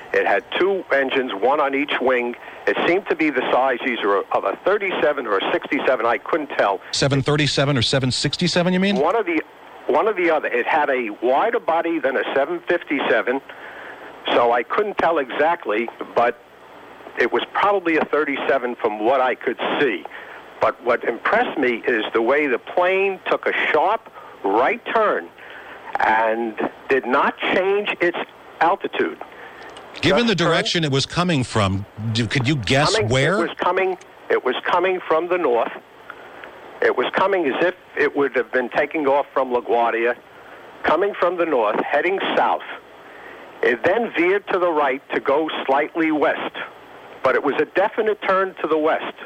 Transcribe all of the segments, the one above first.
It had two engines, one on each wing. It seemed to be the size either of a 37 or a 67. I couldn't tell. 737 or 767, you mean? One or the other. It had a wider body than a 757, so I couldn't tell exactly, but it was probably a 37 from what I could see. But what impressed me is the way the plane took a sharp right turn and did not change its altitude. Given the direction it was coming from, could you guess where? It was coming from the north. It was coming as if it would have been taking off from LaGuardia, coming from the north, heading south. It then veered to the right to go slightly west, but it was a definite turn to the west.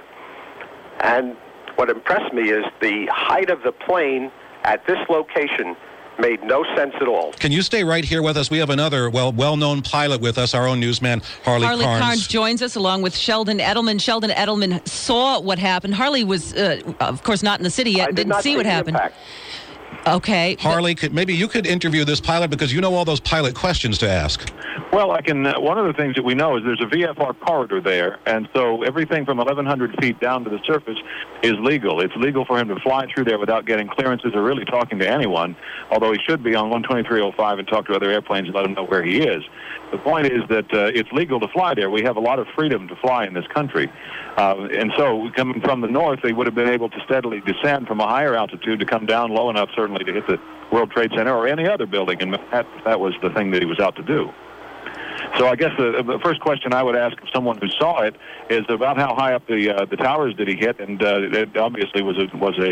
And what impressed me is the height of the plane at this location made no sense at all. Can you stay right here with us? We have another well-known pilot with us, our own newsman, Harley Carnes. Harley Carnes joins us along with Sheldon Edelman. Sheldon Edelman saw what happened. Harley was, of course, not in the city yet and didn't see what happened. Impact. Okay. Harley, maybe you could interview this pilot because you know all those pilot questions to ask. Well, I can. One of the things that we know is there's a VFR corridor there, and so everything from 1,100 feet down to the surface is legal. It's legal for him to fly through there without getting clearances or really talking to anyone, although he should be on 123.05 and talk to other airplanes and let them know where he is. The point is that it's legal to fly there. We have a lot of freedom to fly in this country. And so coming from the north, they would have been able to steadily descend from a higher altitude to come down low enough, certainly, to hit the World Trade Center or any other building. And that was the thing that he was out to do. So I guess the first question I would ask someone who saw it is about how high up the towers did he hit, and it obviously was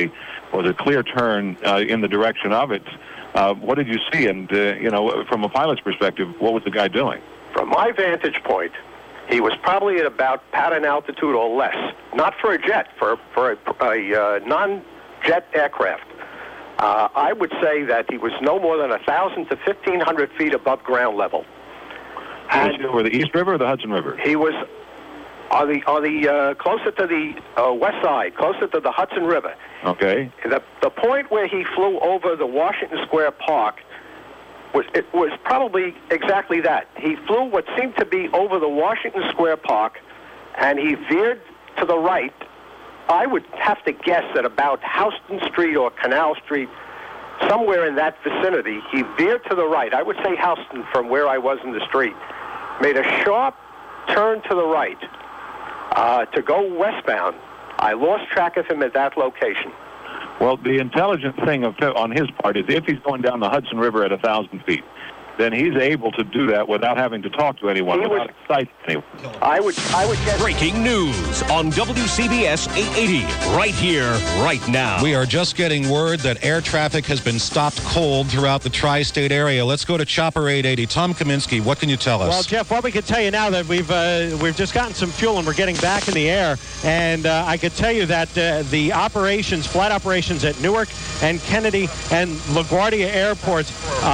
a clear turn in the direction of it. What did you see? And from a pilot's perspective, what was the guy doing? From my vantage point, he was probably at about pattern altitude or less. Not for a jet, for a non-jet aircraft. I would say that he was no more than 1,000 to 1,500 feet above ground level. Was he over the East River or the Hudson River? He was on the closer to the west side, closer to the Hudson River. Okay. The point where he flew over the Washington Square Park was probably exactly that. He flew what seemed to be over the Washington Square Park, and he veered to the right. I would have to guess at about Houston Street or Canal Street, somewhere in that vicinity. He veered to the right. I would say Houston from where I was in the street. Made a sharp turn to the right to go westbound. I lost track of him at that location. Well, the intelligent thing on his part is if he's going down the Hudson River at 1,000 feet, then he's able to do that without having to talk to anyone, without exciting anyone. I would guess. Breaking news on WCBS 880, right here, right now. We are just getting word that air traffic has been stopped cold throughout the tri-state area. Let's go to Chopper 880. Tom Kaminsky, what can you tell us? Well, Jeff, what we can tell you now that we've just gotten some fuel and we're getting back in the air, and I could tell you that the flight operations at Newark and Kennedy and LaGuardia airports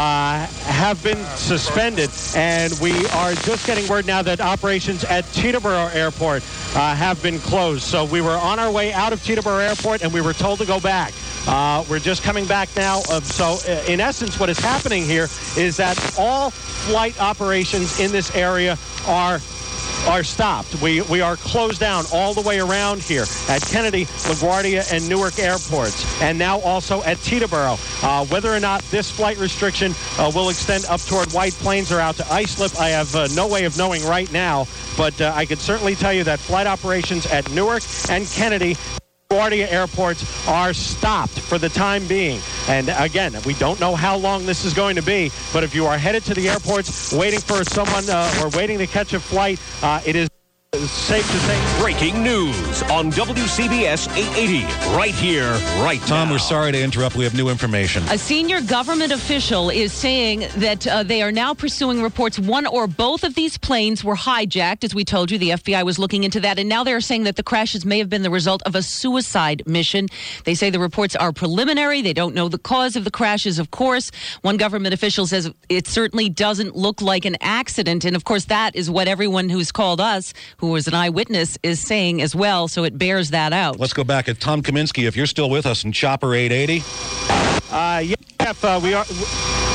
have been suspended, and we are just getting word now that operations at Teterboro Airport have been closed. So we were on our way out of Teterboro Airport, and we were told to go back. We're just coming back now. So in essence, what is happening here is that all flight operations in this area are stopped. We are closed down all the way around here at Kennedy, LaGuardia, and Newark airports, and now also at Teterboro. Whether or not this flight restriction will extend up toward White Plains or out to Islip, I have no way of knowing right now, but I could certainly tell you that flight operations at Newark and Kennedy, LaGuardia airports are stopped for the time being. And again, we don't know how long this is going to be, but if you are headed to the airports waiting for someone or waiting to catch a flight, it is safe to say. Breaking news on WCBS 880, right here, right now. Tom, we're sorry to interrupt. We have new information. A senior government official is saying that they are now pursuing reports one or both of these planes were hijacked. As we told you, the FBI was looking into that, and now they're saying that the crashes may have been the result of a suicide mission. They say the reports are preliminary. They don't know the cause of the crashes, of course. One government official says it certainly doesn't look like an accident, and of course that is what everyone who's called us, who was an eyewitness, is saying as well, so it bears that out. Let's go back at Tom Kaminsky, if you're still with us in Chopper 880. Yeah, we are.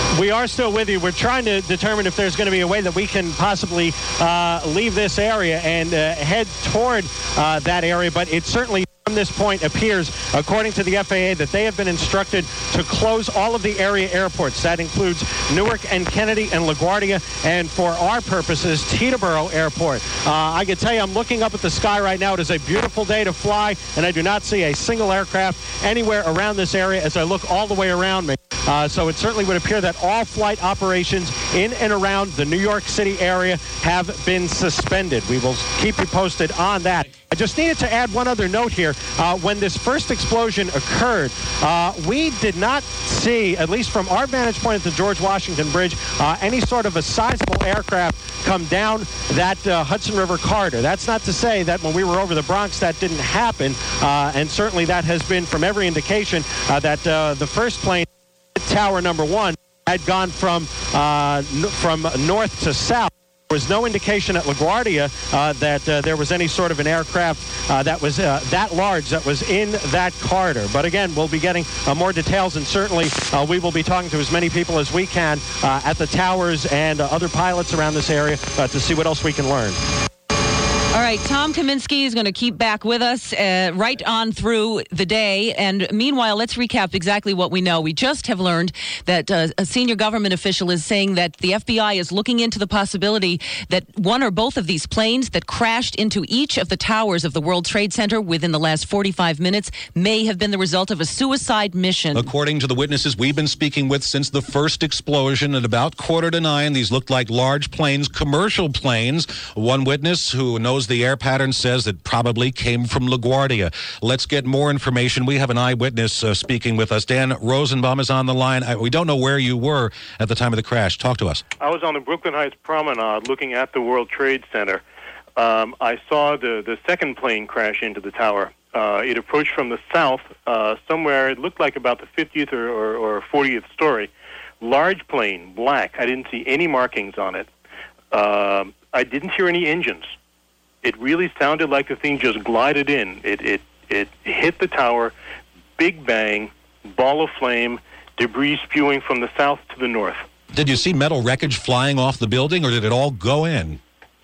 We are still with you. We're trying to determine if there's going to be a way that we can possibly leave this area and head toward that area, but it certainly from this point appears, according to the FAA, that they have been instructed to close all of the area airports. That includes Newark and Kennedy and LaGuardia, and for our purposes, Teterboro Airport. I can tell you, I'm looking up at the sky right now. It is a beautiful day to fly, and I do not see a single aircraft anywhere around this area as I look all the way around me. So it certainly would appear that all flight operations in and around the New York City area have been suspended. We will keep you posted on that. I just needed to add one other note here. When this first explosion occurred, we did not see, at least from our vantage point at the George Washington Bridge, any sort of a sizable aircraft come down that Hudson River corridor. That's not to say that when we were over the Bronx that didn't happen, and certainly that has been from every indication that the first plane, Tower number 1, had gone from north to south. There was no indication at LaGuardia that there was any sort of an aircraft that was that large that was in that corridor. But again, we'll be getting more details, and certainly we will be talking to as many people as we can at the towers and other pilots around this area to see what else we can learn. All right, Tom Kaminski is going to keep back with us right on through the day. And meanwhile, let's recap exactly what we know. We just have learned that a senior government official is saying that the FBI is looking into the possibility that one or both of these planes that crashed into each of the towers of the World Trade Center within the last 45 minutes may have been the result of a suicide mission. According to the witnesses we've been speaking with since the first explosion at about 8:45, these looked like large planes, commercial planes. One witness who knows the air pattern says it probably came from LaGuardia. Let's get more information. We have an eyewitness speaking with us. Dan Rosenbaum is on the line. We don't know where you were at the time of the crash. Talk to us. I was on the Brooklyn Heights Promenade looking at the World Trade Center. I saw the second plane crash into the tower. It approached from the south, somewhere, it looked like about the 50th or 40th story. Large plane, black. I didn't see any markings on it. I didn't hear any engines. It really sounded like the thing just glided in. It hit the tower, big bang, ball of flame, debris spewing from the south to the north. Did you see metal wreckage flying off the building, or did it all go in?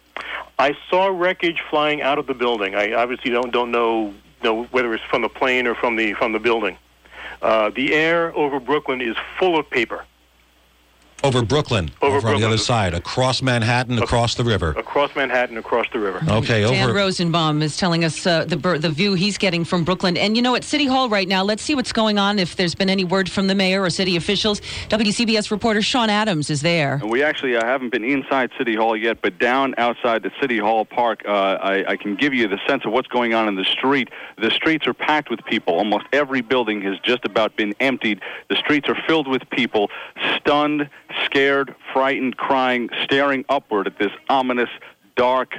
I saw wreckage flying out of the building. I obviously don't know whether it's from the plane or from the building. The air over Brooklyn is full of paper. Over Brooklyn, over on the other side, across Manhattan, across the river. Across Manhattan, across the river. Okay, Dan Rosenbaum is telling us the view he's getting from Brooklyn. And, at City Hall right now, let's see what's going on, if there's been any word from the mayor or city officials. WCBS reporter Sean Adams is there. We actually haven't been inside City Hall yet, but down outside the City Hall Park, I can give you the sense of what's going on in the street. The streets are packed with people. Almost every building has just about been emptied. The streets are filled with people, stunned, scared, frightened, crying, staring upward at this ominous, dark,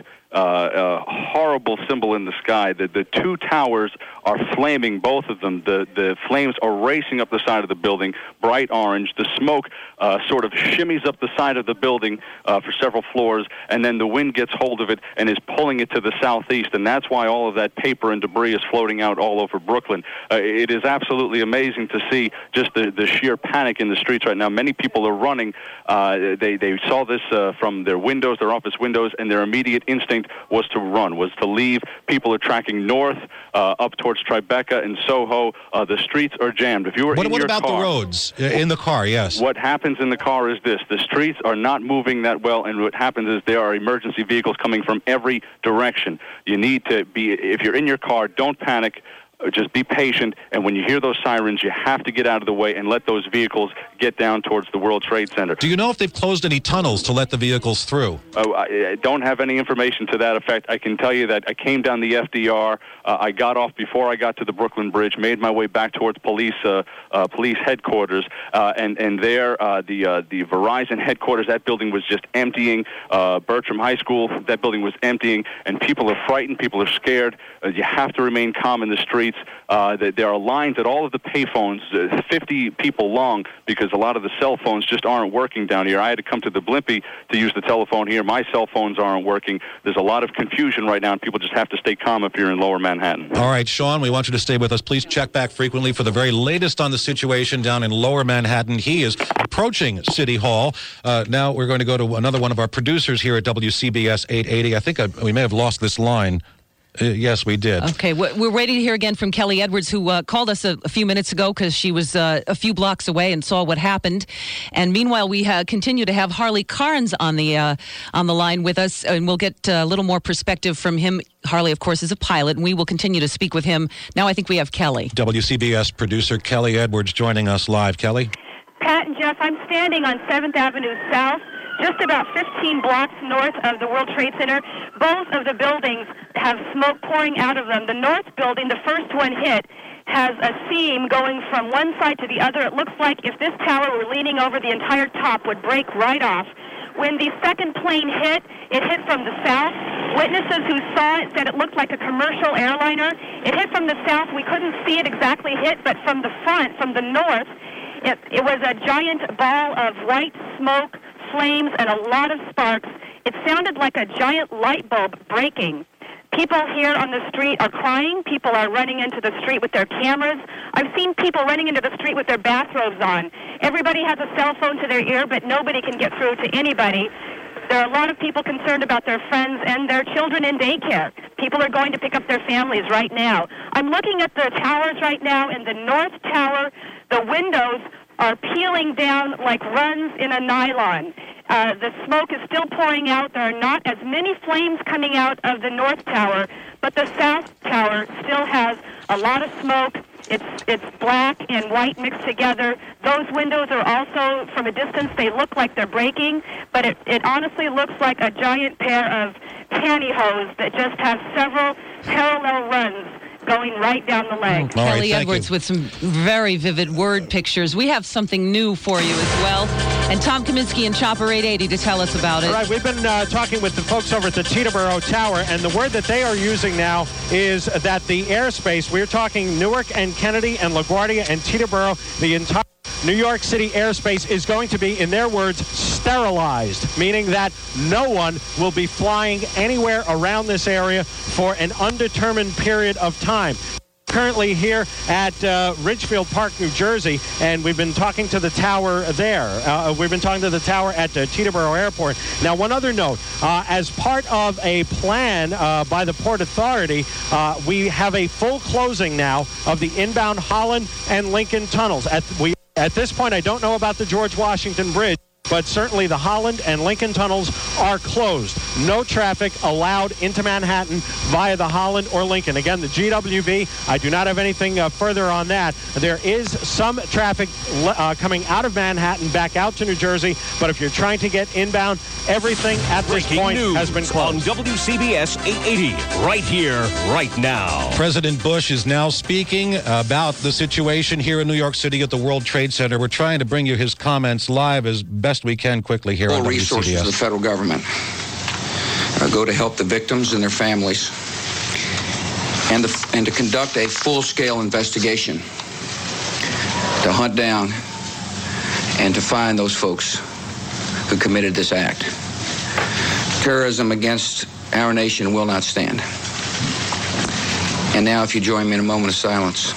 horrible symbol in the sky. The two towers are flaming, both of them. The flames are racing up the side of the building, bright orange. The smoke sort of shimmies up the side of the building for several floors, and then the wind gets hold of it and is pulling it to the southeast, and that's why all of that paper and debris is floating out all over Brooklyn. It is absolutely amazing to see just the sheer panic in the streets right now. Many people are running. They saw this from their windows, their office windows, and their immediate instinct was to run, was to leave. People are tracking north, up towards Tribeca and Soho. The streets are jammed. If you were in your car... What about the roads? In the car, yes. What happens in the car is this. The streets are not moving that well, and what happens is there are emergency vehicles coming from every direction. You need to be... If you're in your car, don't panic. Just be patient, and when you hear those sirens, you have to get out of the way and let those vehicles get down towards the World Trade Center. Do you know if they've closed any tunnels to let the vehicles through? I don't have any information to that effect. I can tell you that I came down the FDR. I got off before I got to the Brooklyn Bridge, made my way back towards police headquarters, and there, the Verizon headquarters, that building was just emptying. Bertram High School, that building was emptying, and people are frightened, people are scared. You have to remain calm in the street. streets. There are lines at all of the payphones, 50 people long, because a lot of the cell phones just aren't working down here. I had to come to the Blimpie to use the telephone here. My cell phones aren't working. There's a lot of confusion right now, and people just have to stay calm up here in Lower Manhattan. All right, Sean, we want you to stay with us. Please check back frequently for the very latest on the situation down in Lower Manhattan. He is approaching City Hall. Now we're going to go to another one of our producers here at WCBS 880. I think we may have lost this line. Yes, we did. Okay, we're waiting to hear again from Kelly Edwards, who called us a few minutes ago because she was a few blocks away and saw what happened. And meanwhile, we continue to have Harley Carnes on the line with us, and we'll get a little more perspective from him. Harley, of course, is a pilot, and we will continue to speak with him. Now I think we have Kelly. WCBS producer Kelly Edwards joining us live. Kelly? Pat and Jeff, I'm standing on 7th Avenue South, just about 15 blocks north of the World Trade Center. Both of the buildings have smoke pouring out of them. The north building, the first one hit, has a seam going from one side to the other. It looks like if this tower were leaning over, the entire top would break right off. When the second plane hit, it hit from the south. Witnesses who saw it said it looked like a commercial airliner. It hit from the south. We couldn't see it exactly hit, but from the front, from the north, it was a giant ball of white smoke, flames, and a lot of sparks. It sounded like a giant light bulb breaking. People here on the street are crying. People are running into the street with their cameras. I've seen people running into the street with their bathrobes on. Everybody has a cell phone to their ear, but nobody can get through to anybody. There are a lot of people concerned about their friends and their children in daycare. People are going to pick up their families right now. I'm looking at the towers right now. In the north tower, the windows are peeling down like runs in a nylon. The smoke is still pouring out. There are not as many flames coming out of the north tower, but the south tower still has a lot of smoke. It's black and white mixed together. Those windows are also, from a distance, they look like they're breaking, but it honestly looks like a giant pair of pantyhose that just has several parallel runs going right down the leg. Kelly Edwards with some very vivid word pictures. We have something new for you as well. And Tom Kaminsky and Chopper 880 to tell us about it. All right, we've been talking with the folks over at the Teterboro Tower, and the word that they are using now is that the airspace, we're talking Newark and Kennedy and LaGuardia and Teterboro, the entire New York City airspace is going to be, in their words, sterilized, meaning that no one will be flying anywhere around this area for an undetermined period of time. Currently here at Ridgefield Park, New Jersey, and we've been talking to the tower there. We've been talking to the tower at Teterboro Airport. Now, one other note. As part of a plan by the Port Authority, we have a full closing now of the inbound Holland and Lincoln tunnels. At this point, I don't know about the George Washington Bridge, but certainly the Holland and Lincoln tunnels are closed. No traffic allowed into Manhattan via the Holland or Lincoln. Again, the GWB, I do not have anything further on that. There is some traffic coming out of Manhattan back out to New Jersey, but if you're trying to get inbound, everything at this point has been closed. On WCBS 880, right here, right now. President Bush is now speaking about the situation here in New York City at the World Trade Center. We're trying to bring you his comments live as best we can quickly here on WCBS. Resources of the federal government go to help the victims and their families and to conduct a full-scale investigation to hunt down and to find those folks who committed this act. Terrorism against our nation will not stand. And now, if you join me in a moment of silence.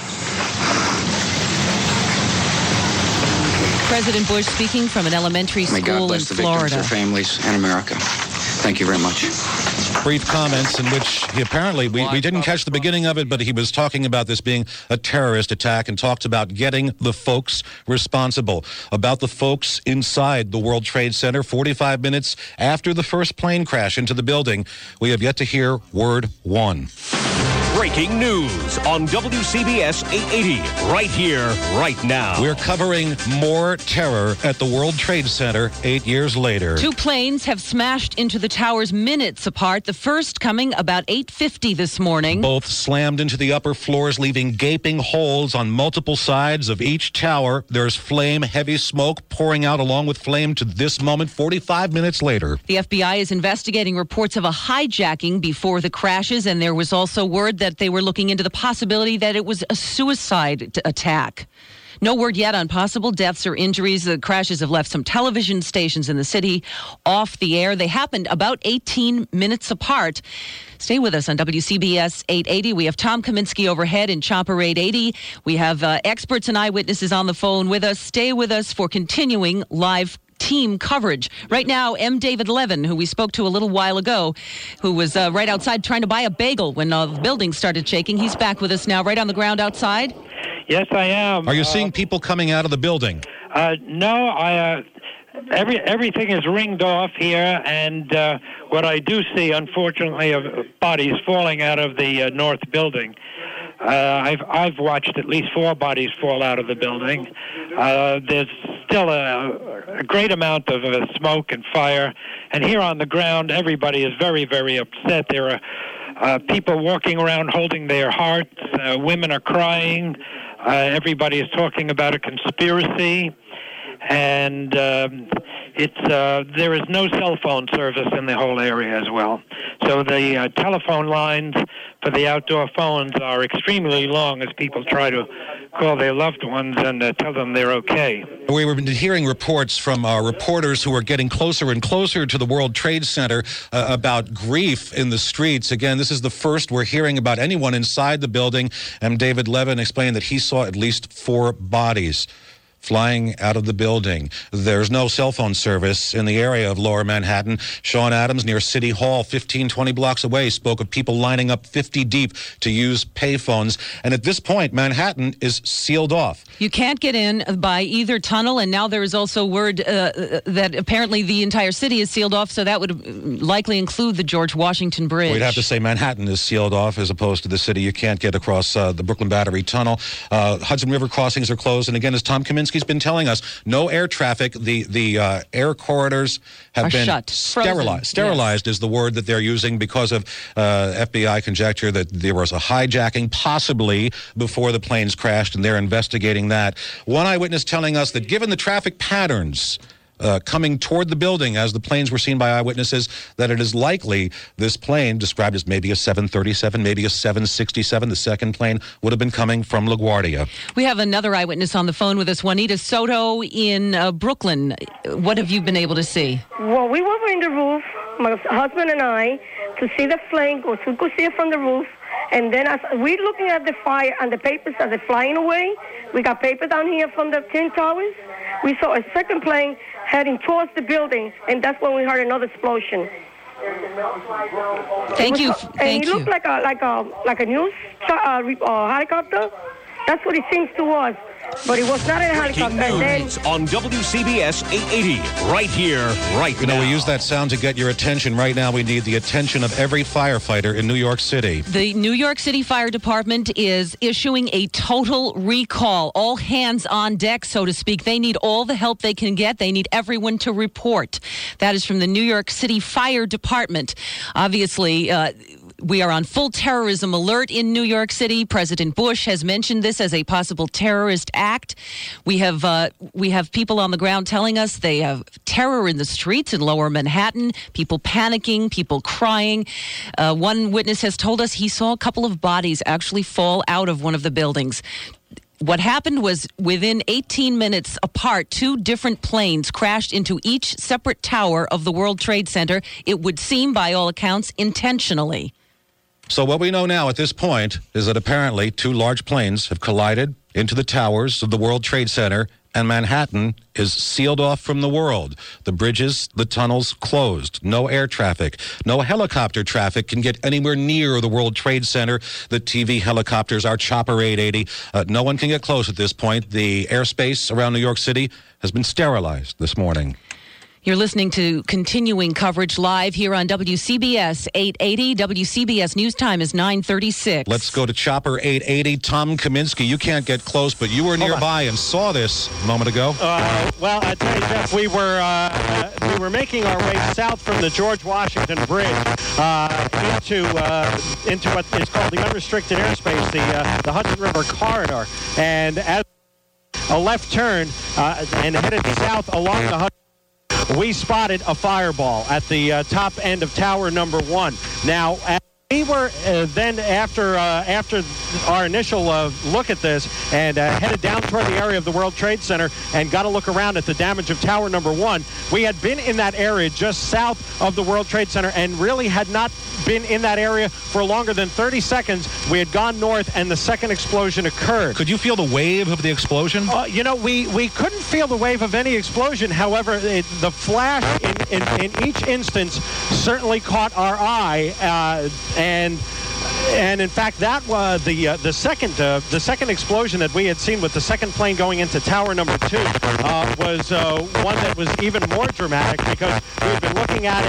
President Bush speaking from an elementary school in Florida. May God bless the victims, their families, and America. Thank you very much. Brief comments in which he apparently, we didn't catch the beginning of it, but he was talking about this being a terrorist attack and talked about getting the folks responsible. About the folks inside the World Trade Center, 45 minutes after the first plane crash into the building, we have yet to hear word one. Breaking news on WCBS 880, right here, right now. We're covering more terror at the World Trade Center 8 years later. Two planes have smashed into the towers minutes apart, the first coming about 8:50 this morning. Both slammed into the upper floors, leaving gaping holes on multiple sides of each tower. There's flame, heavy smoke pouring out along with flame to this moment, 45 minutes later. The FBI is investigating reports of a hijacking before the crashes, and there was also word that that they were looking into the possibility that it was a suicide attack. No word yet on possible deaths or injuries. The crashes have left some television stations in the city off the air. They happened about 18 minutes apart. Stay with us on WCBS 880. We have Tom Kaminsky overhead in Chopper 880. We have experts and eyewitnesses on the phone with us. Stay with us for continuing live team coverage. Right now, M. David Levin, who we spoke to a little while ago, who was right outside trying to buy a bagel when the building started shaking. He's back with us now, right on the ground outside. Yes, I am. Are you seeing people coming out of the building? No, everything is ringed off here, and what I do see, unfortunately, are bodies falling out of the north building. I've watched at least 4 bodies fall out of the building. There's still a great amount of smoke and fire, and here on the ground, everybody is very, very upset. There are people walking around holding their hearts. Women are crying. Everybody is talking about a conspiracy, and there is no cell phone service in the whole area as well. So the telephone lines for the outdoor phones are extremely long as people try to call their loved ones and tell them they're okay. We were hearing reports from reporters who are getting closer and closer to the World Trade Center about grief in the streets. Again, this is the first we're hearing about anyone inside the building. And David Levin explained that he saw at least 4 bodies flying out of the building. There's no cell phone service in the area of Lower Manhattan. Sean Adams near City Hall, 15-20 blocks away, spoke of people lining up 50 deep to use payphones. And at this point, Manhattan is sealed off. You can't get in by either tunnel, and now there is also word that apparently the entire city is sealed off, so that would likely include the George Washington Bridge. We'd have to say Manhattan is sealed off as opposed to the city. You can't get across the Brooklyn Battery Tunnel. Hudson River crossings are closed, and again, as Tom Kaminsky's been telling us, no air traffic. The air corridors have been shut. Sterilized. Sterilized is the word that they're using because of FBI conjecture that there was a hijacking possibly before the planes crashed, and they're investigating that. One eyewitness telling us that given the traffic patterns coming toward the building as the planes were seen by eyewitnesses, that it is likely this plane, described as maybe a 737, maybe a 767, the second plane, would have been coming from LaGuardia. We have another eyewitness on the phone with us, Juanita Soto in Brooklyn. What have you been able to see? Well, we were in the roof, my husband and I, to see the plane go. So we could see it from the roof. And then as we're looking at the fire and the papers as they're flying away, we got paper down here from the Twin Towers. We saw a second plane heading towards the building, and that's when we heard another explosion. Thank you. And it looked like a news helicopter. That's what it seems to us. But it was not a helicopter. News on WCBS 880, right here, right now. You know, we use that sound to get your attention. Right now, we need the attention of every firefighter in New York City. The New York City Fire Department is issuing a total recall. All hands on deck, so to speak. They need all the help they can get. They need everyone to report. That is from the New York City Fire Department. Obviously, we are on full terrorism alert in New York City. President Bush has mentioned this as a possible terrorist act. We have people on the ground telling us they have terror in the streets in Lower Manhattan, people panicking, people crying. One witness has told us he saw a couple of bodies actually fall out of one of the buildings. What happened was within 18 minutes apart, 2 different planes crashed into each separate tower of the World Trade Center. It would seem, by all accounts, intentionally. So what we know now at this point is that apparently 2 large planes have collided into the towers of the World Trade Center, and Manhattan is sealed off from the world. The bridges, the tunnels closed. No air traffic. No helicopter traffic can get anywhere near the World Trade Center. The TV helicopters, our Chopper 880, no one can get close at this point. The airspace around New York City has been sterilized this morning. You're listening to continuing coverage live here on WCBS 880. WCBS News Time is 9:36. Let's go to Chopper 880. Tom Kaminsky, you can't get close, but you were nearby and saw this a moment ago. Well, I tell you, Jeff, we were making our way south from the George Washington Bridge into what is called the unrestricted airspace, the Hudson River corridor, and as a left turn and headed south along the Hudson, we spotted a fireball at the top end of tower number 1. Now, We were then, after our initial look at this, and headed down toward the area of the World Trade Center and got a look around at the damage of Tower Number 1. We had been in that area just south of the World Trade Center and really had not been in that area for longer than 30 seconds. We had gone north, and the second explosion occurred. Could you feel the wave of the explosion? We couldn't feel the wave of any explosion. However, the flash in each instance certainly caught our eye, and in fact, that was the second explosion that we had seen with the second plane going into Tower Number 2 was one that was even more dramatic, because we had been looking at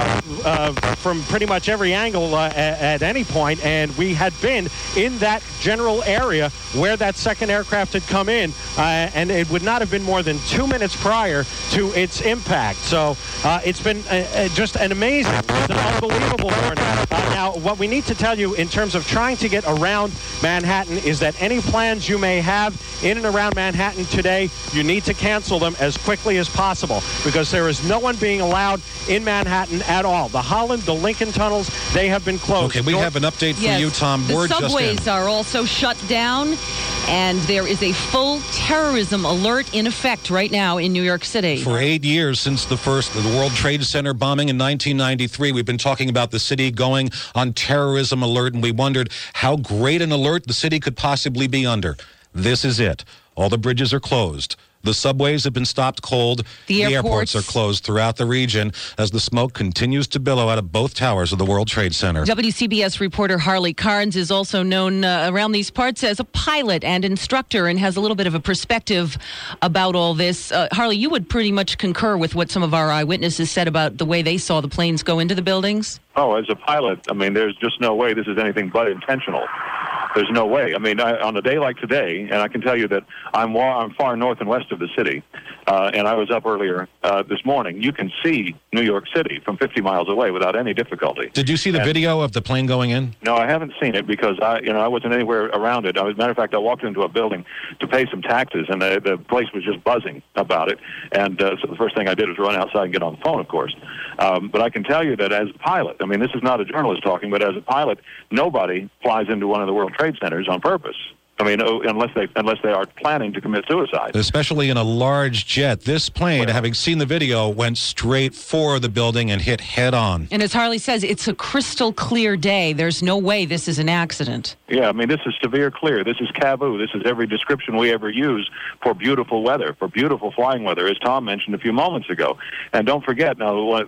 it from pretty much every angle at any point, and we had been in that general area where that second aircraft had come in, and it would not have been more than 2 minutes prior to its impact. So it's been just an amazing, an unbelievable morning. Now, what we need to tell you in terms of trying to get around Manhattan is that any plans you may have in and around Manhattan today, you need to cancel them as quickly as possible, because there is no one being allowed in Manhattan at all. The Holland, the Lincoln tunnels, they have been closed. Okay, we have an update for you, Tom. The subways are also shut down, and there is a full terrorism alert in effect right now in New York City. For 8 years since the World Trade Center bombing in 1993, we've been talking about the city going on terrorism alert, and we wondered how great an alert the city could possibly be under. This is it. All the bridges are closed. The subways have been stopped cold. The airports are closed throughout the region as the smoke continues to billow out of both towers of the World Trade Center. WCBS reporter Harley Carnes is also known around these parts as a pilot and instructor, and has a little bit of a perspective about all this. Harley, you would pretty much concur with what some of our eyewitnesses said about the way they saw the planes go into the buildings? Oh, as a pilot, I mean, there's just no way this is anything but intentional. There's no way. I mean, on a day like today, and I can tell you that I'm far north and west of the city, and I was up earlier this morning. You can see New York City from 50 miles away without any difficulty. Did you see the video of the plane going in? No, I haven't seen it, because I wasn't anywhere around it. As a matter of fact, I walked into a building to pay some taxes, and the place was just buzzing about it. And so the first thing I did was run outside and get on the phone, of course. But I can tell you that as a pilot, I mean, this is not a journalist talking, but as a pilot, nobody flies into one of the World Trade Centers on purpose. I mean, unless they are planning to commit suicide. Especially in a large jet. This plane, having seen the video, went straight for the building and hit head on. And as Harley says, it's a crystal clear day. There's no way this is an accident. Yeah, I mean, this is severe clear. This is CAVU. This is every description we ever use for beautiful weather, for beautiful flying weather, as Tom mentioned a few moments ago. And don't forget, now,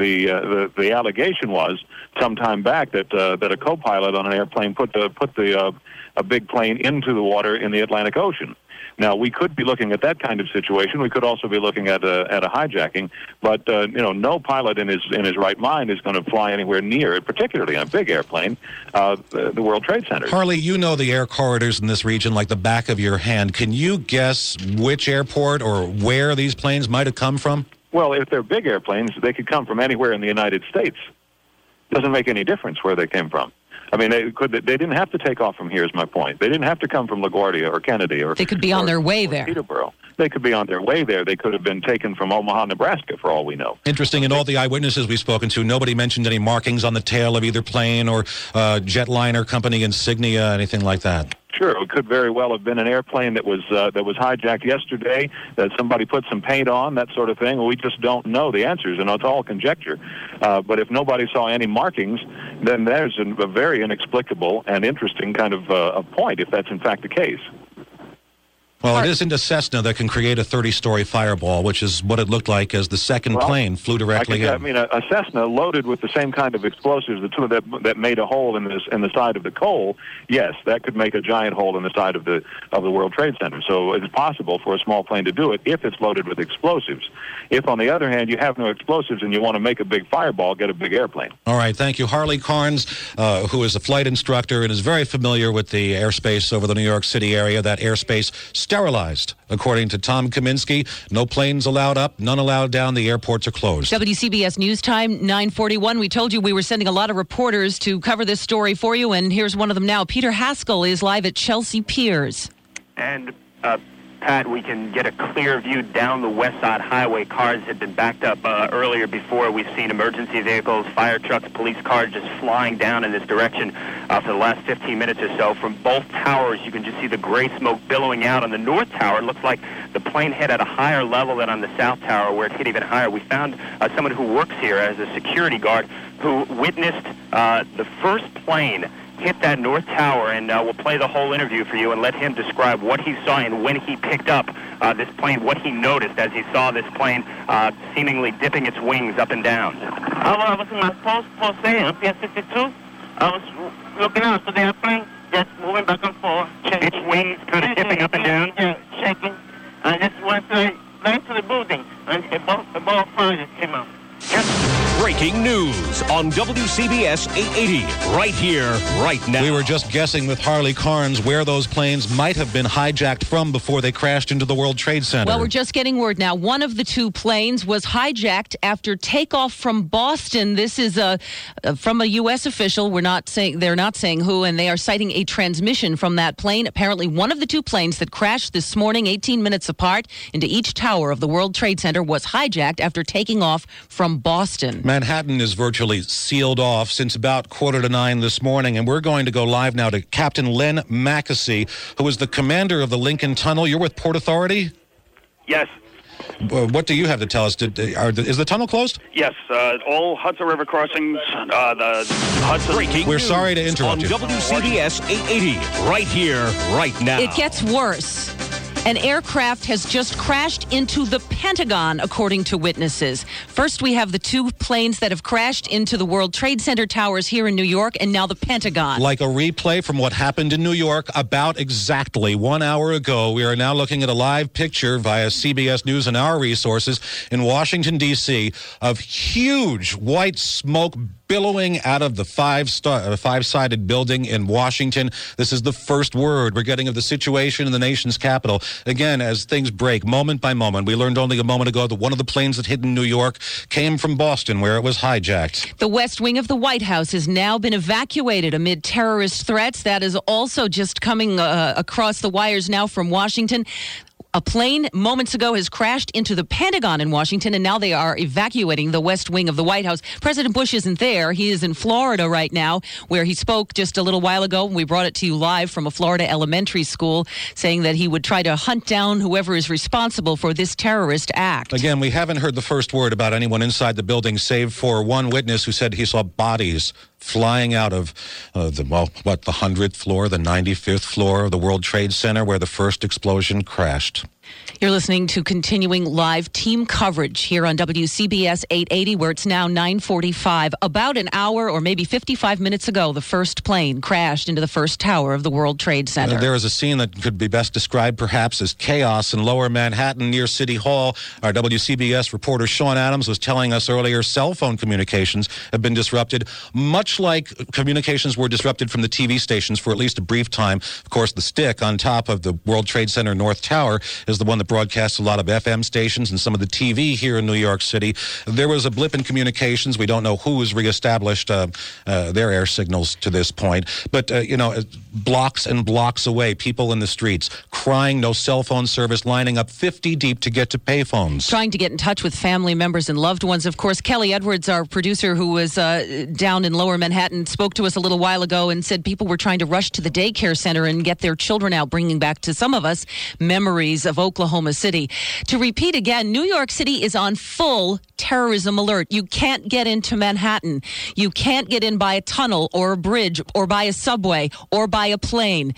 the allegation was some time back that a co-pilot on an airplane put a big plane into the water in the Atlantic Ocean. Now, we could be looking at that kind of situation. We could also be looking at a hijacking. But no pilot in his right mind is going to fly anywhere near it, particularly in a big airplane, the World Trade Center. Harley, you know the air corridors in this region like the back of your hand. Can you guess which airport or where these planes might have come from? Well, if they're big airplanes, they could come from anywhere in the United States. Doesn't make any difference where they came from. I mean, they didn't have to take off from here, is my point. They didn't have to come from LaGuardia or Kennedy or... They could be on their way there. Peterborough. They could be on their way there. They could have been taken from Omaha, Nebraska, for all we know. Interesting. In all the eyewitnesses we've spoken to, nobody mentioned any markings on the tail of either plane or jetliner company insignia, anything like that. Sure, it could very well have been an airplane that was hijacked yesterday, that somebody put some paint on, that sort of thing. We just don't know the answers, and it's all conjecture. But if nobody saw any markings, then there's a very inexplicable and interesting kind of a point, if that's in fact the case. Well, it isn't a Cessna that can create a 30-story fireball, which is what it looked like as the second plane flew directly in. I mean, a Cessna loaded with the same kind of explosives, the two of them that made a hole in the side of the coal, yes, that could make a giant hole in the side of the World Trade Center. So it's possible for a small plane to do it if it's loaded with explosives. If, on the other hand, you have no explosives and you want to make a big fireball, get a big airplane. All right, thank you. Harley Carnes, who is a flight instructor and is very familiar with the airspace over the New York City area, that airspace sterilized. According to Tom Kaminsky, no planes allowed up, none allowed down. The airports are closed. WCBS News Time, 9:41. We told you we were sending a lot of reporters to cover this story for you, and here's one of them now. Peter Haskell is live at Chelsea Piers. And Pat, we can get a clear view down the West Side Highway. Cars had been backed up earlier before. We've seen emergency vehicles, fire trucks, police cars just flying down in this direction for the last 15 minutes or so. From both towers, you can just see the gray smoke billowing out. On the North Tower, it looks like the plane hit at a higher level than on the South Tower, where it hit even higher. We found someone who works here as a security guard who witnessed the first plane hit that North Tower, and we'll play the whole interview for you and let him describe what he saw and when he picked up this plane, what he noticed as he saw this plane seemingly dipping its wings up and down. I was in my post there, on Pier 52. I was looking out to the airplane, just moving back and forth. Its wings kind of dipping up and down? Yeah, shaking. I just went right to the building, and a ball of fire just came out. Breaking news on WCBS 880, right here, right now. We were just guessing with Harley Carnes where those planes might have been hijacked from before they crashed into the World Trade Center. Well, we're just getting word now. One of the two planes was hijacked after takeoff from Boston. This is from a U.S. official. They're not saying who, and they are citing a transmission from that plane. Apparently, one of the two planes that crashed this morning, 18 minutes apart, into each tower of the World Trade Center was hijacked after taking off from Boston. Manhattan is virtually sealed off since about 8:45 this morning, and we're going to go live now to Captain Len Mackesy, who is the commander of the Lincoln Tunnel. You're with Port Authority? Yes. What do you have to tell us? Is the tunnel closed? Yes. All Hudson River crossings, the Hudson... Breaking We're news sorry to interrupt on you. WCBS 880, right here, right now. It gets worse. An aircraft has just crashed into the Pentagon, according to witnesses. First, we have the two planes that have crashed into the World Trade Center towers here in New York, and now the Pentagon. Like a replay from what happened in New York about exactly 1 hour ago. We are now looking at a live picture via CBS News and our resources in Washington, D.C. of huge white smoke billowing out of the five-sided building in Washington. This is the first word we're getting of the situation in the nation's capital. Again, as things break moment by moment, we learned only a moment ago that one of the planes that hit in New York came from Boston, where it was hijacked. The West Wing of the White House has now been evacuated amid terrorist threats. That is also just coming across the wires now from Washington. A plane moments ago has crashed into the Pentagon in Washington, and now they are evacuating the West Wing of the White House. President Bush isn't there. He is in Florida right now, where he spoke just a little while ago. We brought it to you live from a Florida elementary school, saying that he would try to hunt down whoever is responsible for this terrorist act. Again, we haven't heard the first word about anyone inside the building, save for one witness who said he saw bodies flying out of the 100th floor, the 95th floor of the World Trade Center, where the first explosion crashed. You're listening to continuing live team coverage here on WCBS 880, where it's now 9:45. About an hour or maybe 55 minutes ago, the first plane crashed into the first tower of the World Trade Center. There is a scene that could be best described perhaps as chaos in lower Manhattan near City Hall. Our WCBS reporter Sean Adams was telling us earlier cell phone communications have been disrupted, much like communications were disrupted from the TV stations for at least a brief time. Of course, the stick on top of the World Trade Center North Tower is the one that broadcasts a lot of FM stations and some of the TV here in New York City. There was a blip in communications. We don't know who has reestablished their air signals to this point. But, blocks and blocks away, people in the streets crying, no cell phone service, lining up 50 deep to get to payphones. Trying to get in touch with family members and loved ones. Of course, Kelly Edwards, our producer who was down in lower Manhattan, spoke to us a little while ago and said people were trying to rush to the daycare center and get their children out, bringing back to some of us memories of Oklahoma City. To repeat again, New York City is on full terrorism alert. You can't get into Manhattan. You can't get in by a tunnel or a bridge or by a subway or by a plane.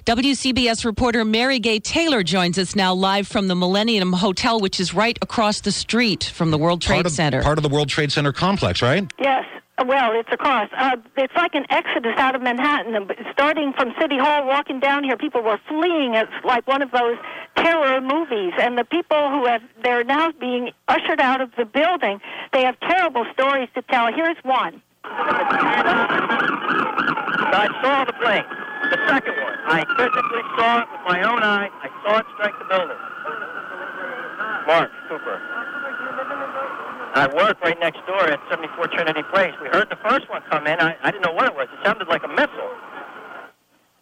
WCBS reporter Mary Gay Taylor joins us now live from the Millennium Hotel, which is right across the street from the World Trade Center. Part of the World Trade Center complex, right? Yes. Well, it's across. It's like an exodus out of Manhattan. Starting from City Hall, walking down here, people were fleeing. It's like one of those terror movies. And the people they're now being ushered out of the building. They have terrible stories to tell. Here's one. I saw the plane. The second one. I physically saw it with my own eye. I saw it strike the building. Mark Cooper. I work right next door at 74 Trinity Place. We heard the first one come in. I didn't know what it was. It sounded like a missile. There was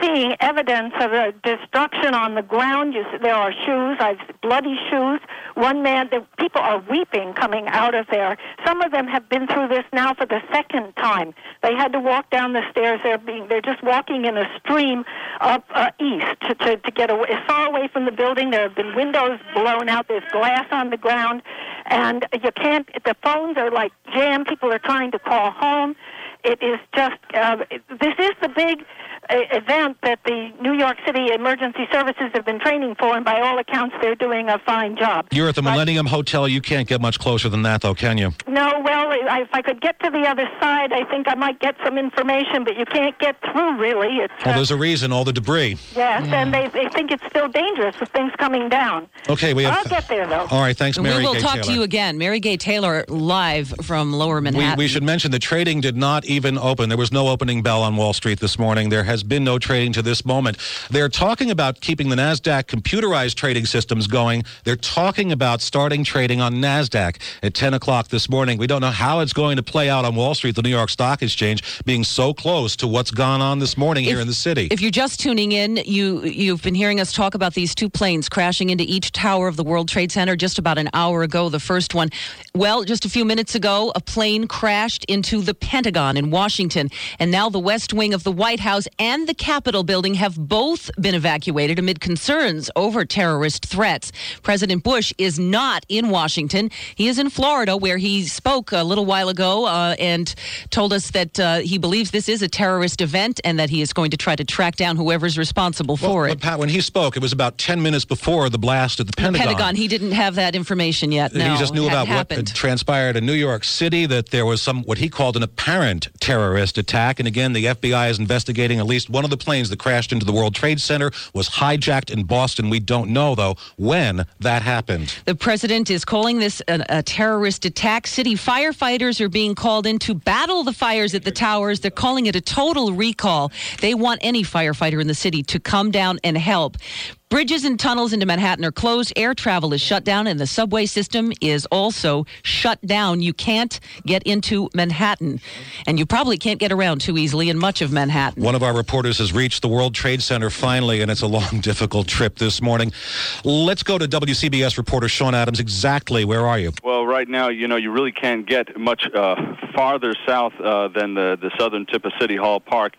seeing evidence of a destruction on the ground. There are shoes, bloody shoes. One man, the people are weeping coming out of there. Some of them have been through this now for the second time. They had to walk down the stairs. They're just walking in a stream up east to get far away from the building. There have been windows blown out. There's glass on the ground, and you can't. The phones are like jammed. People are trying to call home. It is just. This is the big event that the New York City Emergency Services have been training for, and by all accounts, they're doing a fine job. You're at the Millennium Hotel. You can't get much closer than that, though, can you? No, well, if I could get to the other side, I think I might get some information, but you can't get through, really. Well, there's a reason, all the debris. Yes, and they think it's still dangerous with things coming down. Okay, I'll get there, though. All right, thanks, Mary Gay Taylor. We will talk to you again. Mary Gay Taylor, live from Lower Manhattan. We should mention that trading did not even open. There was no opening bell on Wall Street this morning. There has been no trading to this moment. They're talking about keeping the NASDAQ computerized trading systems going. They're talking about starting trading on NASDAQ at 10 o'clock this morning. We don't know how it's going to play out on Wall Street, the New York Stock Exchange, being so close to what's gone on this morning here in the city. If you're just tuning in, you've been hearing us talk about these two planes crashing into each tower of the World Trade Center just about an hour ago, the first one. Well, just a few minutes ago, a plane crashed into the Pentagon in Washington, and now the West Wing of the White House and the Capitol building have both been evacuated amid concerns over terrorist threats. President Bush is not in Washington. He is in Florida, where he spoke a little while ago and told us that he believes this is a terrorist event and that he is going to try to track down whoever's responsible for it. But Pat, when he spoke, it was about 10 minutes before the blast at the Pentagon. He didn't have that information yet. No, he just knew about happened. What had transpired in New York City, that there was what he called an apparent terrorist attack. And again, the FBI is investigating at least one of the planes that crashed into the World Trade Center was hijacked in Boston. We don't know, though, when that happened. The president is calling this a terrorist attack. City firefighters are being called in to battle the fires at the towers. They're calling it a total recall. They want any firefighter in the city to come down and help. Bridges and tunnels into Manhattan are closed. Air travel is shut down, and the subway system is also shut down. You can't get into Manhattan, and you probably can't get around too easily in much of Manhattan. One of our reporters has reached the World Trade Center finally, and it's a long, difficult trip this morning. Let's go to WCBS reporter Sean Adams. Exactly, where are you? Well, right now, you really can't get much farther south than the southern tip of City Hall Park.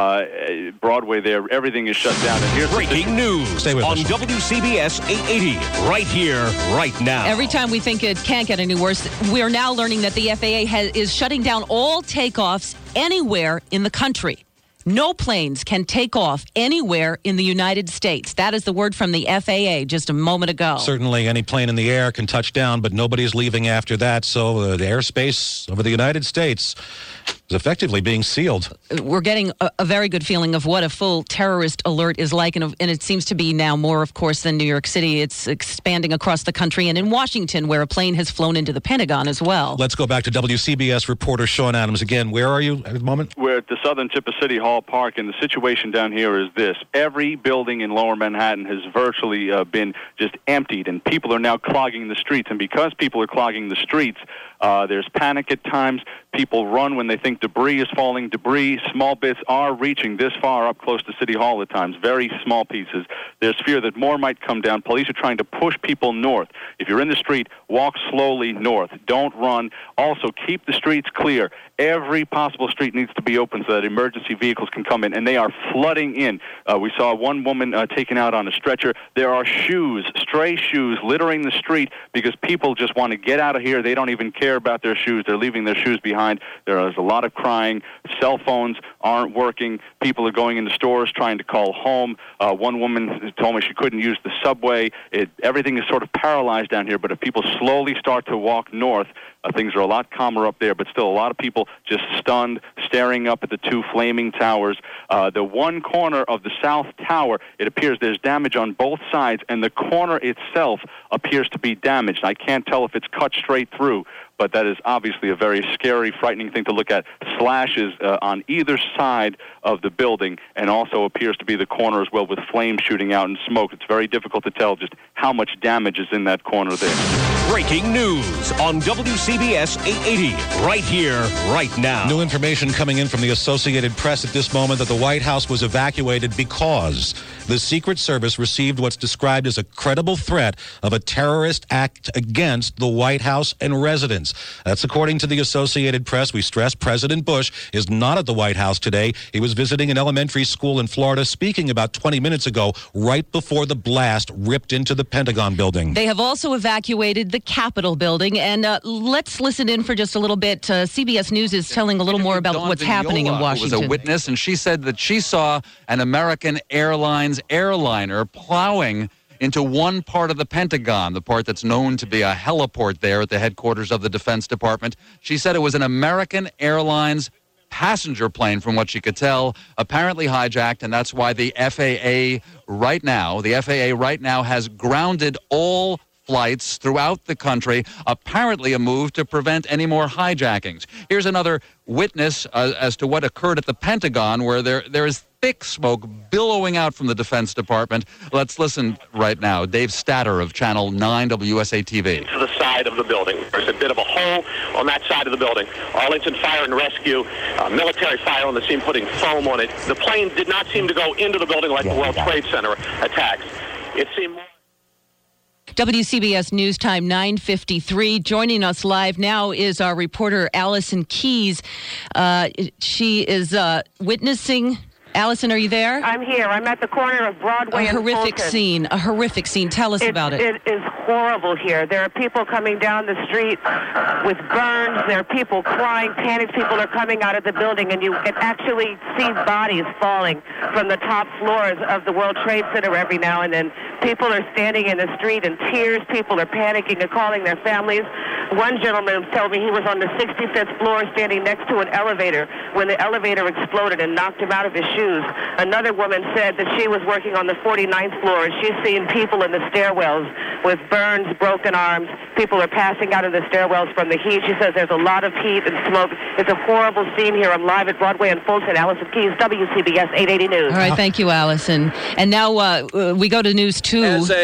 Broadway there, everything is shut down. And here's breaking news on WCBS 880, right here, right now. Every time we think it can't get any worse, we're now learning that the FAA is shutting down all takeoffs anywhere in the country. No planes can take off anywhere in the United States. That is the word from the FAA just a moment ago. Certainly any plane in the air can touch down, but nobody's leaving after that. So the airspace over the United States is effectively being sealed. We're getting a very good feeling of what a full terrorist alert is like, and it seems to be now more, of course, than New York City. It's expanding across the country and in Washington, where a plane has flown into the Pentagon as well. Let's go back to WCBS reporter Sean Adams again. Where are you at the moment? We're at the southern tip of City Hall Park, and the situation down here is this. Every building in Lower Manhattan has virtually been just emptied, and people are now clogging the streets. And because people are clogging the streets, there's panic at times. People run when they think debris is falling. Debris, small bits are reaching this far up close to City Hall at times, very small pieces. There's fear that more might come down. Police are trying to push people north. If you're in the street, walk slowly north. Don't run. Also, keep the streets clear. Every possible street needs to be open so that emergency vehicles can come in, and they are flooding in. We saw one woman taken out on a stretcher. There are shoes, stray shoes, littering the street because people just want to get out of here. They don't even care about their shoes. They're leaving their shoes behind. There is a lot of crying. Cell phones aren't working. People are going into stores trying to call home. One woman told me she couldn't use the subway. Everything is sort of paralyzed down here, but if people slowly start to walk north, things are a lot calmer up there, but still a lot of people just stunned, staring up at the two flaming towers. The one corner of the South Tower, it appears there's damage on both sides, and the corner itself appears to be damaged. I can't tell if it's cut straight through, but that is obviously a very scary, frightening thing to look at. Slashes on either side of the building, and also appears to be the corner as well, with flames shooting out and smoke. It's very difficult to tell just how much damage is in that corner there. Breaking news on WCBS 880, right here, right now. New information coming in from the Associated Press at this moment that the White House was evacuated because the Secret Service received what's described as a credible threat of a terrorist act against the White House and residents. That's according to the Associated Press. We stress President Bush is not at the White House today. He was visiting an elementary school in Florida, speaking about 20 minutes ago, right before the blast ripped into the Pentagon building. They have also evacuated the Capitol building, and let's listen in for just a little bit. CBS News is telling a little more about what's happening in Washington. Who was a witness, and she said that she saw an American Airlines airliner plowing into one part of the Pentagon, the part that's known to be a heliport there at the headquarters of the Defense Department. She said it was an American Airlines passenger plane, from what she could tell, apparently hijacked, and that's why the FAA right now has grounded all flights throughout the country, apparently a move to prevent any more hijackings. Here's another witness as to what occurred at the Pentagon, where there is thick smoke billowing out from the Defense Department. Let's listen right now. Dave Statter of Channel 9 WSA-TV. To the side of the building. There's a bit of a hole on that side of the building. Arlington Fire and Rescue, military fire on the scene, putting foam on it. The plane did not seem to go into the building like the World Trade Center attacks. It seemed more... WCBS News Time 9:53. Joining us live now is our reporter Allison Keyes. She is witnessing. Allison, are you there? I'm here. I'm at the corner of Broadway and Fulton. A horrific scene. Tell us about it. It is horrible here. There are people coming down the street with burns. There are people crying. Panicked people are coming out of the building, and you can actually see bodies falling from the top floors of the World Trade Center every now and then. People are standing in the street in tears. People are panicking and calling their families. One gentleman told me he was on the 65th floor standing next to an elevator when the elevator exploded and knocked him out of his shoes. Another woman said that she was working on the 49th floor and she's seen people in the stairwells with burns, broken arms. People are passing out of the stairwells from the heat. She says there's a lot of heat and smoke. It's a horrible scene here. I'm live at Broadway and Fulton. Allison Keyes, WCBS 880 News. All right, thank you, Allison. And now we go to News 2.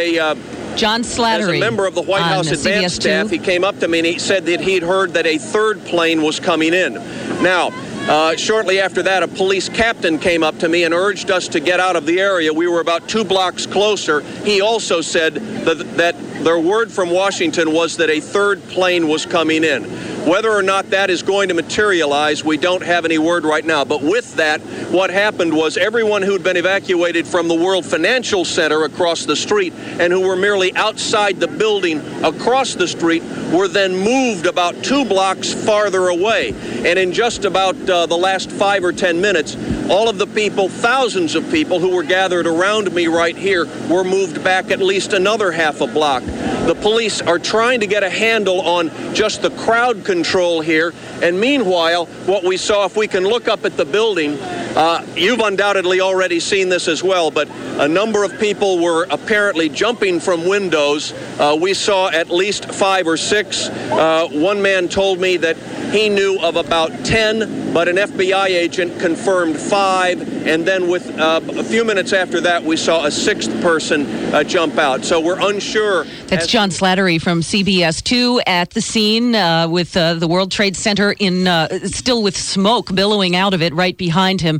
John Slattery. As a member of the White House advance staff, he came up to me and he said that he'd heard that a third plane was coming in. Now, shortly after that, a police captain came up to me and urged us to get out of the area. We were about 2 blocks closer. He also said that their word from Washington was that a third plane was coming in. Whether or not that is going to materialize, we don't have any word right now. But with that, what happened was everyone who'd been evacuated from the World Financial Center across the street and who were merely outside the building across the street were then moved about 2 blocks farther away. And in just about the last 5 or 10 minutes, all of the people, thousands of people who were gathered around me right here, were moved back at least another half a block. The police are trying to get a handle on just the crowd control here. And meanwhile, what we saw, if we can look up at the building, you've undoubtedly already seen this as well, but a number of people were apparently jumping from windows. We saw at least 5 or 6. One man told me that he knew of about 10, but an FBI agent confirmed 5. And then with a few minutes after that, we saw a 6th person jump out. So we're unsure. That's John Slattery from CBS 2 at the scene with the World Trade Center still with smoke billowing out of it right behind him.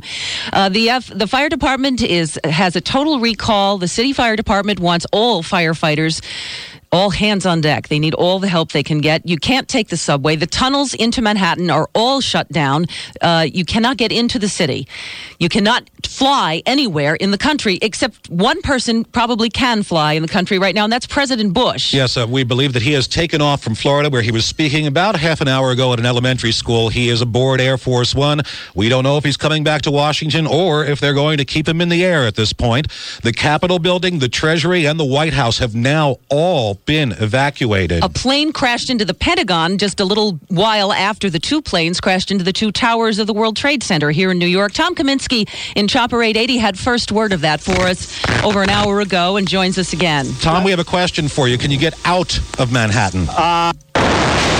The fire department has a total recall. The city fire department wants all firefighters, all hands on deck. They need all the help they can get. You can't take the subway. The tunnels into Manhattan are all shut down. You cannot get into the city. You cannot fly anywhere in the country, except one person probably can fly in the country right now, and that's President Bush. Yes, we believe that he has taken off from Florida, where he was speaking about half an hour ago at an elementary school. He is aboard Air Force One. We don't know if he's coming back to Washington or if they're going to keep him in the air at this point. The Capitol building, the Treasury, and the White House have now all been evacuated. A plane crashed into the Pentagon just a little while after the 2 planes crashed into the 2 towers of the World Trade Center here in New York. Tom Kaminsky in Chopper 880 had first word of that for us over an hour ago and joins us again. Tom, we have a question for you. Can you get out of Manhattan?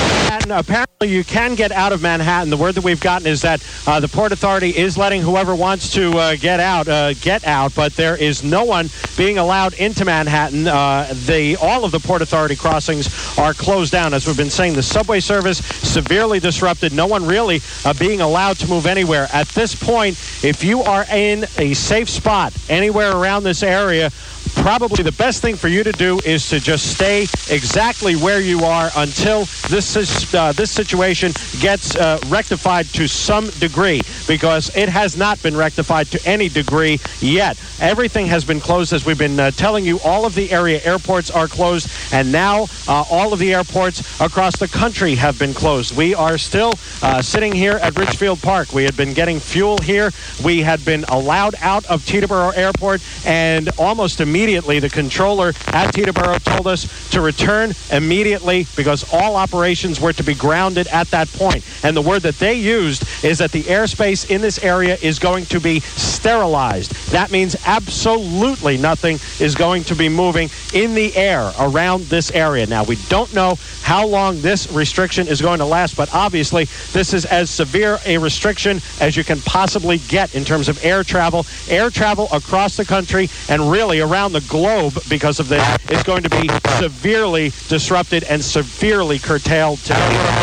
apparently you can get out of Manhattan. The word that we've gotten is that the Port Authority is letting whoever wants to get out, but there is no one being allowed into Manhattan. All of the Port Authority crossings are closed down. As we've been saying, the subway service severely disrupted. No one really being allowed to move anywhere. At this point, if you are in a safe spot anywhere around this area, probably the best thing for you to do is to just stay exactly where you are until this situation gets rectified to some degree, because it has not been rectified to any degree yet. Everything has been closed, as we've been telling you. All of the area airports are closed, and now all of the airports across the country have been closed. We are still sitting here at Richfield Park. We had been getting fuel here. We had been allowed out of Teterboro Airport, and almost immediately the controller at Teterboro told us to return immediately because all operations were to be grounded at that point. And the word that they used is that the airspace in this area is going to be sterilized. That means absolutely nothing is going to be moving in the air around this area. Now, we don't know how long this restriction is going to last, but obviously this is as severe a restriction as you can possibly get in terms of air travel across the country and really around the globe because of this is going to be severely disrupted and severely curtailed today.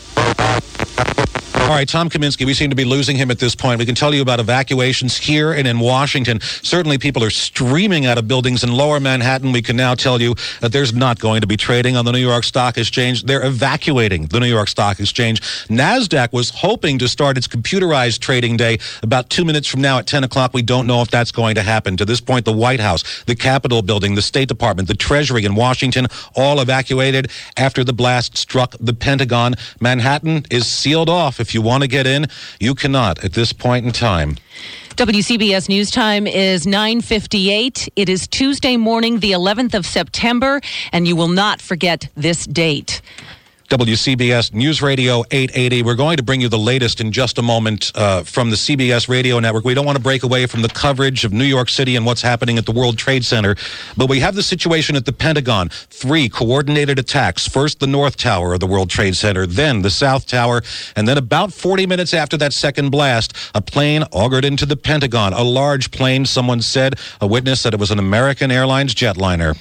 All right, Tom Kaminsky, we seem to be losing him at this point. We can tell you about evacuations here and in Washington. Certainly people are streaming out of buildings in lower Manhattan. We can now tell you that there's not going to be trading on the New York Stock Exchange. They're evacuating the New York Stock Exchange. NASDAQ was hoping to start its computerized trading day about 2 minutes from now at 10 o'clock. We don't know if that's going to happen. To this point, the White House, the Capitol building, the State Department, the Treasury in Washington, all evacuated after the blast struck the Pentagon. Manhattan is sealed off. If you want to get in, you cannot at this point in time. WCBS News Time is 9:58. It is Tuesday morning, the 11th of September, and you will not forget this date. WCBS News Radio 880. We're going to bring you the latest in just a moment from the CBS radio network. We don't want to break away from the coverage of New York City and what's happening at the World Trade Center, but we have the situation at the Pentagon. 3 coordinated attacks. First, the North Tower of the World Trade Center, then the South Tower, and then about 40 minutes after that second blast, a plane augured into the Pentagon. A large plane, someone said. A witness said it was an American Airlines jetliner.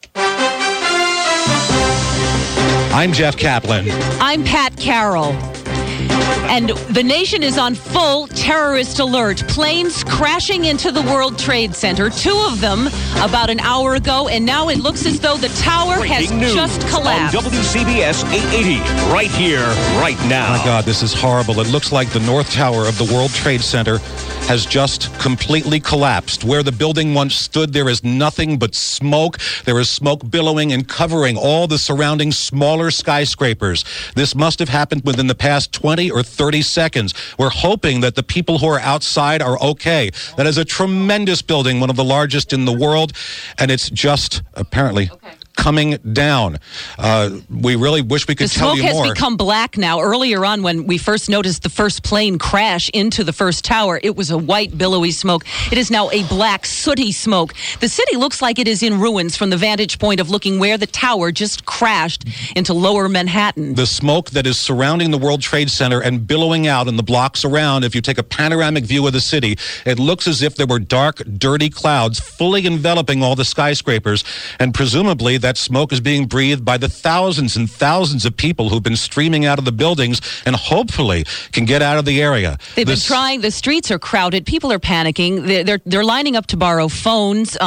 I'm Jeff Kaplan. I'm Pat Carroll. And the nation is on full terrorist alert. Planes crashing into the World Trade Center, 2 of them about an hour ago, and now it looks as though the tower has just collapsed. On WCBS 880, right here, right now. Oh my God, this is horrible. It looks like the North Tower of the World Trade Center has just completely collapsed. Where the building once stood, there is nothing but smoke. There is smoke billowing and covering all the surrounding smaller skyscrapers. This must have happened within the past 20 or 30 seconds. We're hoping that the people who are outside are okay. That is a tremendous building, one of the largest in the world, and it's just apparently coming down. We really wish we could tell you more. The smoke has become black now. Earlier on, when we first noticed the first plane crash into the first tower, it was a white, billowy smoke. It is now a black, sooty smoke. The city looks like it is in ruins from the vantage point of looking where the tower just crashed into lower Manhattan. The smoke that is surrounding the World Trade Center and billowing out in the blocks around, if you take a panoramic view of the city, it looks as if there were dark, dirty clouds fully enveloping all the skyscrapers, and presumably that smoke is being breathed by the thousands and thousands of people who've been streaming out of the buildings and hopefully can get out of the area. They've been trying. The streets are crowded. People are panicking. They're lining up to borrow phones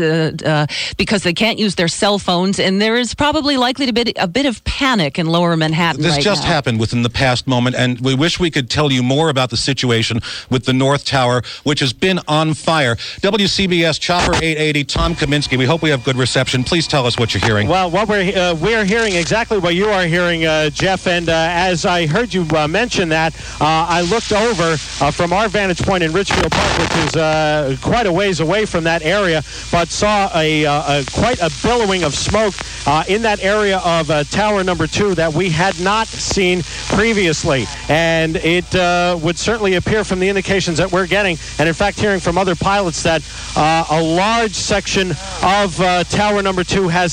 because they can't use their cell phones, and there is probably likely to be a bit of panic in lower Manhattan This just happened within the past moment, and we wish we could tell you more about the situation with the North Tower, which has been on fire. WCBS Chopper 880, Tom Kaminsky. We hope we have good reception. Please tell us what you're hearing. Well, what we're hearing exactly what you are hearing, Jeff. And as I heard you mention that, I looked over from our vantage point in Richfield Park, which is quite a ways away from that area, but saw quite a billowing of smoke in that area of Tower Number 2 that we had not seen previously. And it would certainly appear from the indications that we're getting, and in fact hearing from other pilots, that a large section of Tower Number 2 has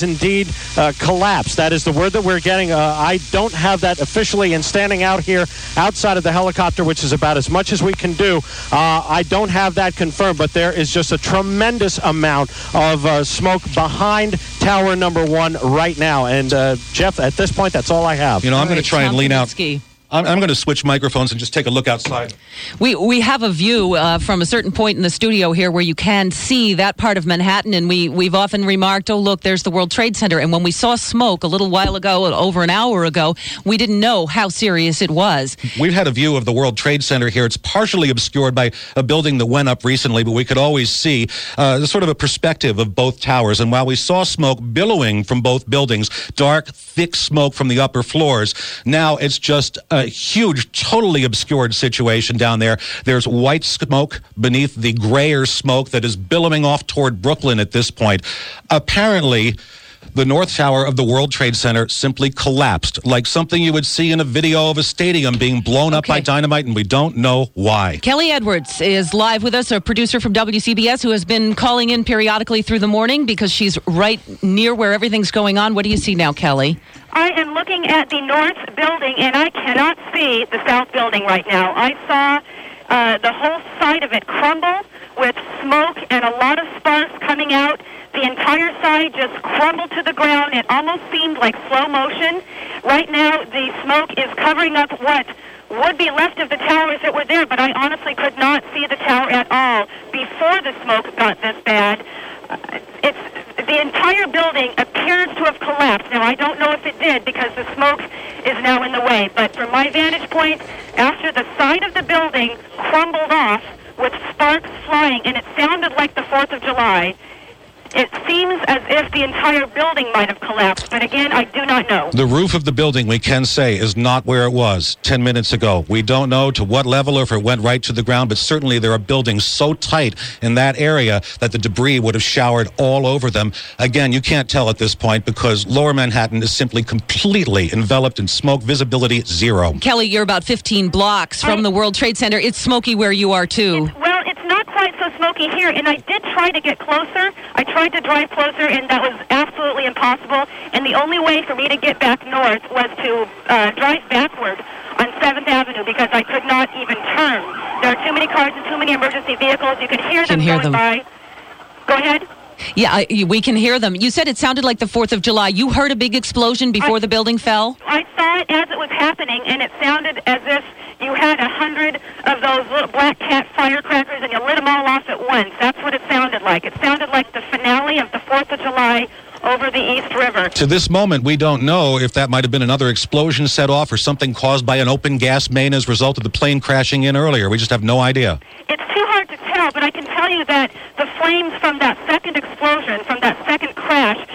indeed collapsed. That is the word that we're getting. I don't have that officially, and standing out here outside of the helicopter, which is about as much as we can do, I don't have that confirmed, but there is just a tremendous amount of smoke behind Tower Number 1 right now. And, Jeff, at this point, that's all I have. You know, I'm going to try and lean out. I'm going to switch microphones and just take a look outside. We have a view from a certain point in the studio here where you can see that part of Manhattan, and we've often remarked, oh, look, there's the World Trade Center. And when we saw smoke a little while ago, over an hour ago, we didn't know how serious it was. We've had a view of the World Trade Center here. It's partially obscured by a building that went up recently, but we could always see sort of a perspective of both towers. And while we saw smoke billowing from both buildings, dark, thick smoke from the upper floors, now it's just a huge, totally obscured situation down there. There's white smoke beneath the grayer smoke that is billowing off toward Brooklyn at this point. Apparently, the North Tower of the World Trade Center simply collapsed, like something you would see in a video of a stadium being blown up by dynamite, and we don't know why. Kelly Edwards is live with us, a producer from WCBS who has been calling in periodically through the morning because she's right near where everything's going on. What do you see now, Kelly? I am looking at the north building, and I cannot see the south building right now. I saw the whole side of it crumble with smoke and a lot of sparks coming out. The entire side just crumbled to the ground. It almost seemed like slow motion. Right now, the smoke is covering up what would be left of the tower if it were there, but I honestly could not see the tower at all before the smoke got this bad. The entire building appears to have collapsed. Now, I don't know if it did because the smoke is now in the way, but from my vantage point, after the side of the building crumbled off with sparks flying, and it sounded like the 4th of July, it seems as if the entire building might have collapsed, but again, I do not know. The roof of the building, we can say, is not where it was 10 minutes ago. We don't know to what level or if it went right to the ground, but certainly there are buildings so tight in that area that the debris would have showered all over them. Again, you can't tell at this point because Lower Manhattan is simply completely enveloped in smoke, visibility zero. Kelly, you're about 15 blocks from the World Trade Center. It's smoky where you are, too. Well, it's not quite so smoky here, and I did try to get closer. I tried to drive closer, and that was absolutely impossible. And the only way for me to get back north was to drive backward on 7th Avenue because I could not even turn. There are too many cars and too many emergency vehicles. You can hear them going by. Go ahead. Yeah, we can hear them. You said it sounded like the 4th of July. You heard a big explosion before the building fell? I saw it as it was happening, and it sounded as if you had 100 of those little black cat firecrackers and you lit them all off at once. That's what it sounded like. It sounded like the finale of the 4th of July over the East River. To this moment, we don't know if that might have been another explosion set off or something caused by an open gas main as a result of the plane crashing in earlier. We just have no idea. It's too hard to tell, but I can tell you that the flames from that second explosion, from that second crash,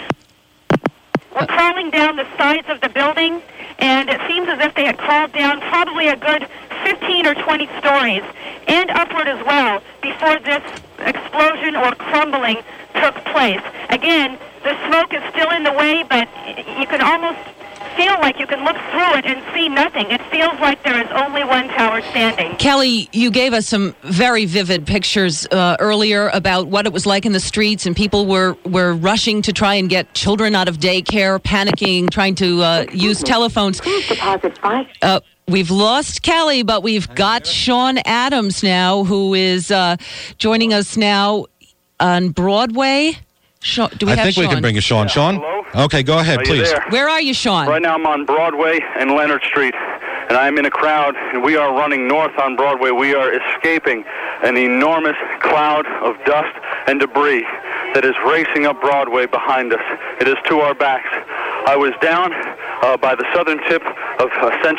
were crawling down the sides of the building, and it seems as if they had crawled down probably a good 15 or 20 stories, and upward as well, before this explosion or crumbling took place. Again, the smoke is still in the way, but you can almost feel like you can look through it and see nothing. It feels like there is only one tower standing. Kelly, you gave us some very vivid pictures earlier about what it was like in the streets, and people were rushing to try and get children out of daycare, panicking, trying to use telephones. Please deposit We've lost Kelly, but we've got Sean Adams now, who is joining us now on Broadway. Sean, do we have I think Sean? we can bring you Sean. Sean? Hello? Okay, go ahead, please. There? Where are you, Sean? Right now I'm on Broadway and Leonard Street, and I'm in a crowd, and we are running north on Broadway. We are escaping an enormous cloud of dust and debris that is racing up Broadway behind us. It is to our backs. I was down by the southern tip of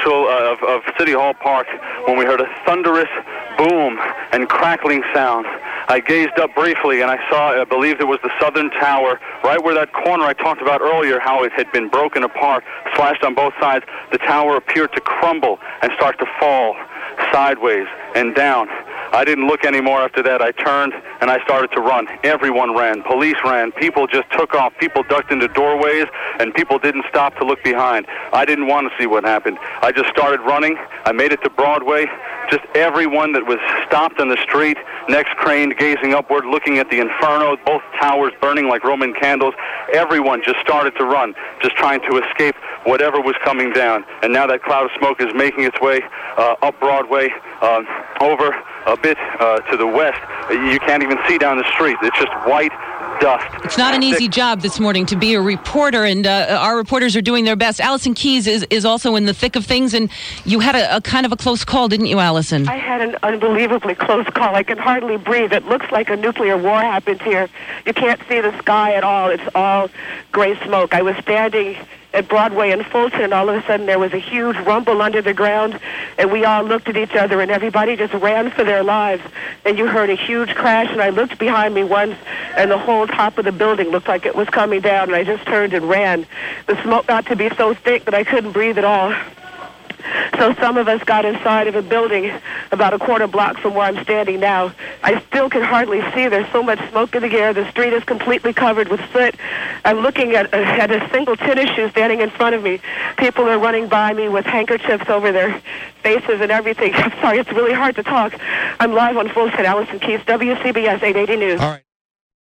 of City Hall Park when we heard a thunderous boom and crackling sound. I gazed up briefly and I saw, I believe it was the southern tower, right where that corner I talked about earlier, how it had been broken apart, slashed on both sides. The tower appeared to crumble and start to fall sideways and down. I didn't look anymore after that. I turned and I started to run. Everyone ran. Police ran. People just took off. People ducked into doorways, and people didn't stop to look behind. I didn't want to see what happened. I just started running. I made it to Broadway. Just everyone that was stopped on the street, necks craned, gazing upward, looking at the inferno, both towers burning like Roman candles. Everyone just started to run, just trying to escape whatever was coming down. And now that cloud of smoke is making its way up Broadway, over a bit to the west. You can't even see down the street. It's just white dust. It's not an easy job this morning to be a reporter, and our reporters are doing their best. Allison Keyes is also in the thick of things, and you had a kind of a close call, didn't you, Allison? I had an unbelievably close call. I can hardly breathe. It looks like a nuclear war happened here. You can't see the sky at all. It's all gray smoke. I was standing at Broadway in Fulton, and all of a sudden there was a huge rumble under the ground, and we all looked at each other, and everybody just ran for their lives. And you heard a huge crash, and I looked behind me once, and the whole top of the building looked like it was coming down, and I just turned and ran. The smoke got to be so thick that I couldn't breathe at all. So some of us got inside of a building about a quarter block from where I'm standing now. I still can hardly see. There's so much smoke in the air. The street is completely covered with soot. I'm looking at a single tennis shoe standing in front of me. People are running by me with handkerchiefs over their faces and everything. I'm sorry, it's really hard to talk. I'm live on Fulton. Allison Keyes, WCBS 880 News. All right.